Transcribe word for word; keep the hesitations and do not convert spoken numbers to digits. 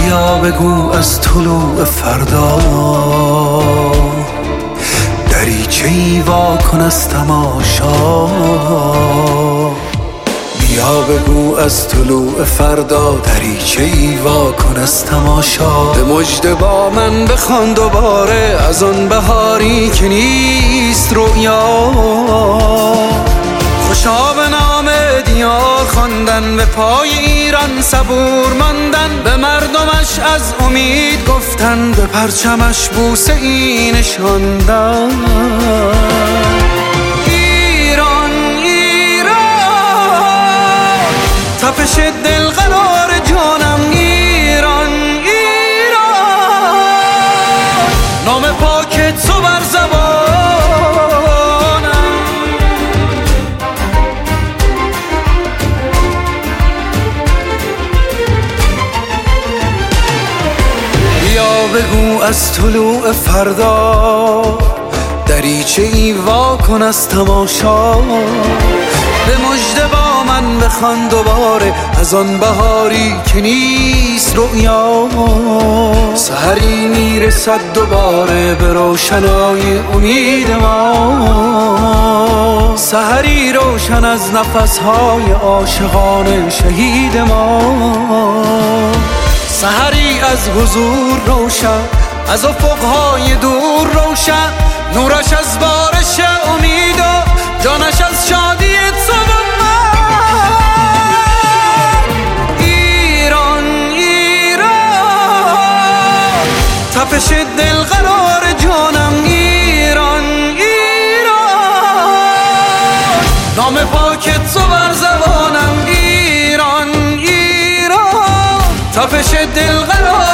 بیا بگو از طلوع فردا دریچه‌ای وا کن از تماشا. بیا بگو از طلوع فردا دریچه‌ای وا کن از تماشا. به مژده با من بخوان دوباره از آن بهاری که نیست رؤیا. خوشا به نام دیار خواندن، به پای ایران صبور ماندن، به مردمش از امید گفتن، به پرچمش بوسه ای نشاندن. ایران ایران تپش دل قرار جانم. ایران ایران نام پاک تو بر زبان. بگو از طلوع فردا دریچه‌ای وا کن از تماشا. به مژده با من بخوان دوباره از آن بهاری که نیست رؤیا. سحری میرسد دوباره به روشنای امید ما، سحری روشن از نفسهای عاشقان شهید ما. سحری از حضور روشن، از افقهای دور روشن، نورش از بارش امید و جانش از شادی تو و من. ایران ایران تپش دل قرار جانم. ایران ایران نام پاک تو بر زبانم. ایران ایران تپش دل قرار